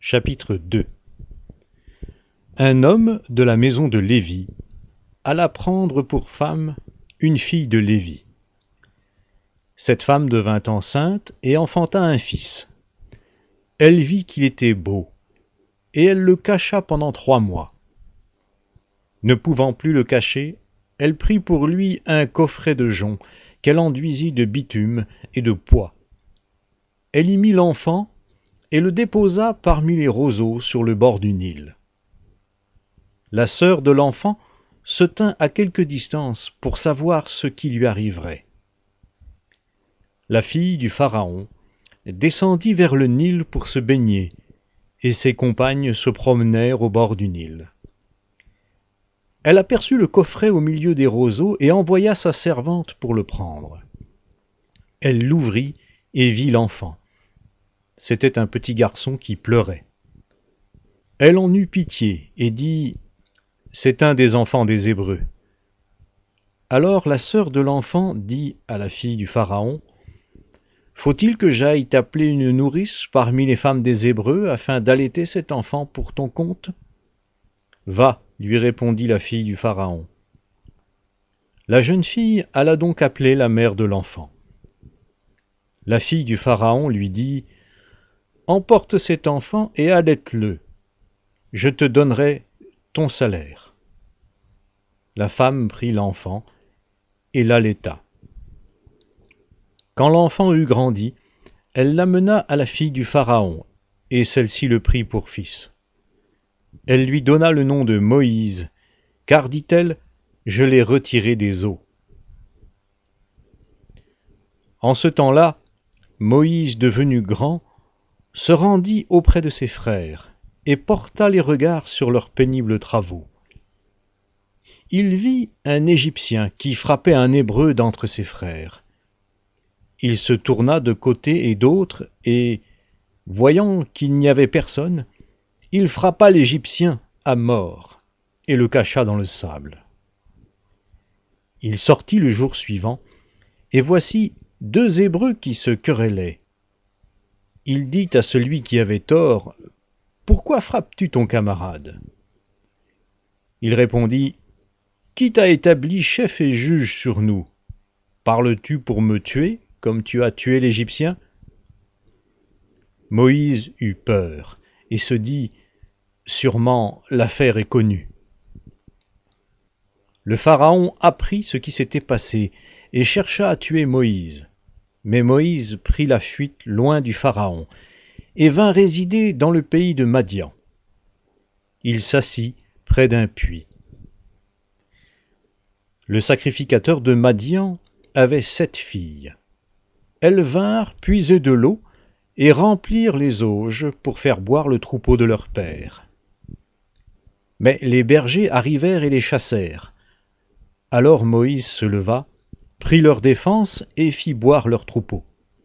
Chapitre 2. Un homme de la maison de Lévi alla prendre pour femme une fille de Lévi. Cette femme devint enceinte et enfanta un fils. Elle vit qu'il était beau, et elle le cacha pendant 3 mois. Ne pouvant plus le cacher, elle prit pour lui un coffret de jonc qu'elle enduisit de bitume et de poix. Elle y mit l'enfant et le déposa parmi les roseaux sur le bord du Nil. La sœur de l'enfant se tint à quelque distance pour savoir ce qui lui arriverait. La fille du Pharaon descendit vers le Nil pour se baigner, et ses compagnes se promenèrent au bord du Nil. Elle aperçut le coffret au milieu des roseaux et envoya sa servante pour le prendre. Elle l'ouvrit et vit l'enfant. C'était un petit garçon qui pleurait. Elle en eut pitié et dit : « C'est un des enfants des Hébreux. » Alors la sœur de l'enfant dit à la fille du Pharaon : « Faut-il que j'aille t'appeler une nourrice parmi les femmes des Hébreux afin d'allaiter cet enfant pour ton compte ? » « Va, lui répondit la fille du Pharaon. La jeune fille alla donc appeler la mère de l'enfant. La fille du Pharaon lui dit : « Emporte cet enfant et allaite-le. Je te donnerai ton salaire. » La femme prit l'enfant et l'allaita. Quand l'enfant eut grandi, elle l'amena à la fille du Pharaon, et celle-ci le prit pour fils. Elle lui donna le nom de Moïse, car, dit-elle, je l'ai retiré des eaux. En ce temps-là, Moïse, devenu grand, se rendit auprès de ses frères et porta les regards sur leurs pénibles travaux. Il vit un Égyptien qui frappait un Hébreu d'entre ses frères. Il se tourna de côté et d'autre et, voyant qu'il n'y avait personne, il frappa l'Égyptien à mort et le cacha dans le sable. Il sortit le jour suivant, et voici 2 Hébreux qui se querellaient. Il dit à celui qui avait tort : « Pourquoi frappes-tu ton camarade ?» Il répondit : « Qui t'a établi chef et juge sur nous ? Parles-tu pour me tuer, comme tu as tué l'Égyptien ?» Moïse eut peur et se dit : « Sûrement l'affaire est connue. » Le Pharaon apprit ce qui s'était passé et chercha à tuer Moïse. Mais Moïse prit la fuite loin du Pharaon et vint résider dans le pays de Madian. Il s'assit près d'un puits. Le sacrificateur de Madian avait 7 filles. Elles vinrent puiser de l'eau et remplir les auges pour faire boire le troupeau de leur père. Mais les bergers arrivèrent et les chassèrent. Alors Moïse se leva, prit leur défense et fit boire leur troupeau.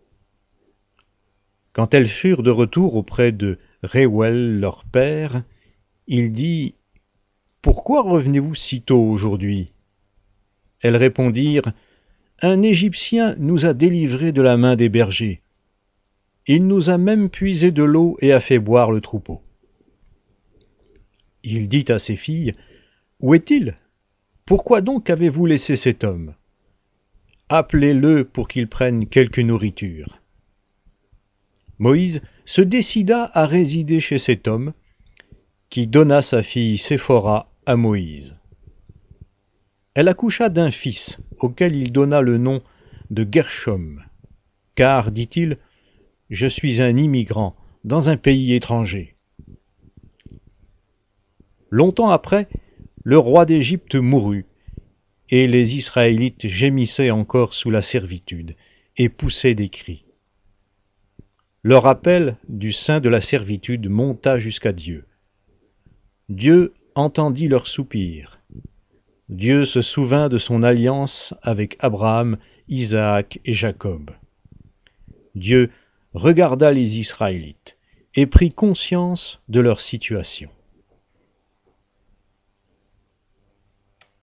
Quand elles furent de retour auprès de Réouel leur père, il dit : « Pourquoi revenez-vous si tôt aujourd'hui ? » Elles répondirent : « Un Égyptien nous a délivrés de la main des bergers. Il nous a même puisé de l'eau et a fait boire le troupeau. » Il dit à ses filles : « Où est-il ? Pourquoi donc avez-vous laissé cet homme ? Appelez-le pour qu'il prenne quelque nourriture. » Moïse se décida à résider chez cet homme, qui donna sa fille Séphora à Moïse. Elle accoucha d'un fils, auquel il donna le nom de Gershom, car, dit-il, « Je suis un immigrant dans un pays étranger. » Longtemps après, le roi d'Égypte mourut, et les Israélites gémissaient encore sous la servitude, et poussaient des cris. Leur appel du sein de la servitude monta jusqu'à Dieu. Dieu entendit leurs soupirs. Dieu se souvint de son alliance avec Abraham, Isaac et Jacob. Dieu regarda les Israélites et prit conscience de leur situation.